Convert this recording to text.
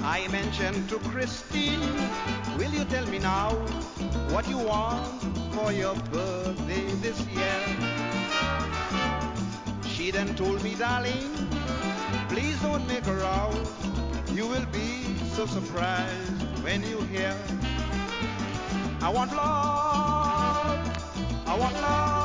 I mentioned to Christine, will you tell me now what you want for your birthday this year? She then told me, darling, please don't make a row. You will be so surprised when you hear. I want love, I want love.